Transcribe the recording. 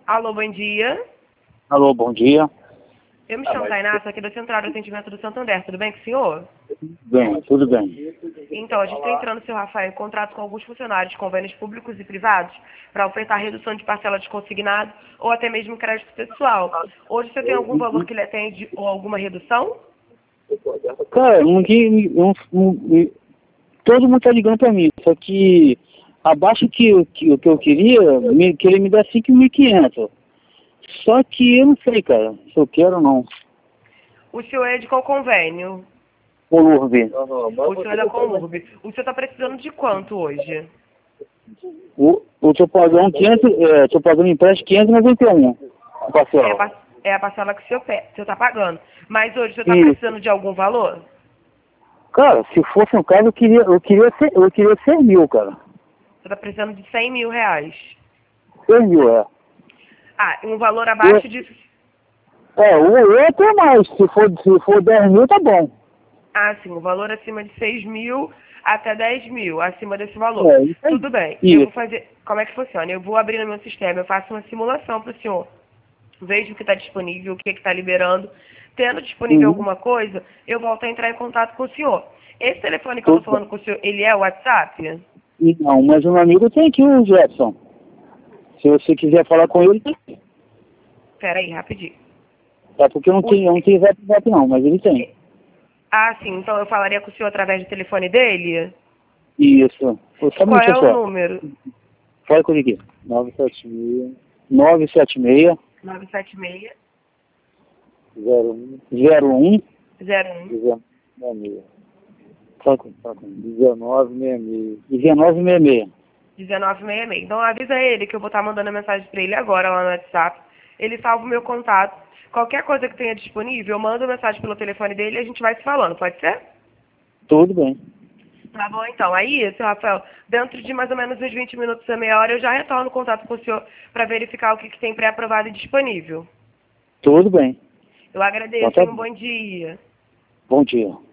Alô, bom dia. Alô, bom dia. Eu me chamo Tainá, sou aqui da Central de Atendimento do Santander. Tudo bem com o senhor? Bem, tudo bem. Então, a gente está entrando, senhor Rafael, em contrato com alguns funcionários de convênios públicos e privados para ofertar redução de parcela de consignado ou até mesmo crédito pessoal. Hoje você tem algum valor que lhe atende ou alguma redução? Cara, todo mundo tá ligando pra mim, só que abaixo o que eu queria, que ele me dá 5.500. Só que eu não sei, cara, se eu quero ou não. O senhor é de qual convênio? Por Urbe. O senhor é da Comurb. O senhor está precisando de quanto hoje? Eu tô pagando 500, tô pagando empréstimo 591. Parcela. É a parcela que o senhor está pagando. Mas hoje o senhor está precisando de algum valor? Cara, se fosse um caso, eu queria 100 mil, cara. Você está precisando de 100 mil reais. 100 mil, é. Ah, um valor abaixo disso. Eu até mais. Se for 10 mil, tá bom. Ah, sim, o valor acima de 6 mil até 10 mil, acima desse valor. Tudo bem. Isso. Eu vou fazer. Como é que funciona? Eu vou abrir no meu sistema, eu faço uma simulação para o senhor. Vejo o que está disponível, o que está liberando. Tendo disponível alguma coisa, eu volto a entrar em contato com o senhor. Esse telefone que eu estou falando com o senhor, ele é o WhatsApp? Não, mas um amigo tem aqui, o Jefferson. Se você quiser falar com ele, tem. Pera aí, rapidinho. É porque eu não tenho WhatsApp não, mas ele tem. Ah, sim, então eu falaria com o senhor através do telefone dele? Isso. Qual é o número? Fala comigo aqui. 976 976 01 01 Fala com 1966. 1966. 1966. Então avisa ele que eu vou estar mandando mensagem para ele agora lá no WhatsApp. Ele salva o meu contato. Qualquer coisa que tenha disponível, eu mando mensagem pelo telefone dele e a gente vai se falando, pode ser? Tudo bem. Tá bom, então. Aí, seu Rafael, dentro de mais ou menos uns 20 minutos a meia hora, eu já retorno o contato com o senhor para verificar o que tem pré-aprovado e disponível. Tudo bem. Eu agradeço, Então, um bom dia. Bom dia.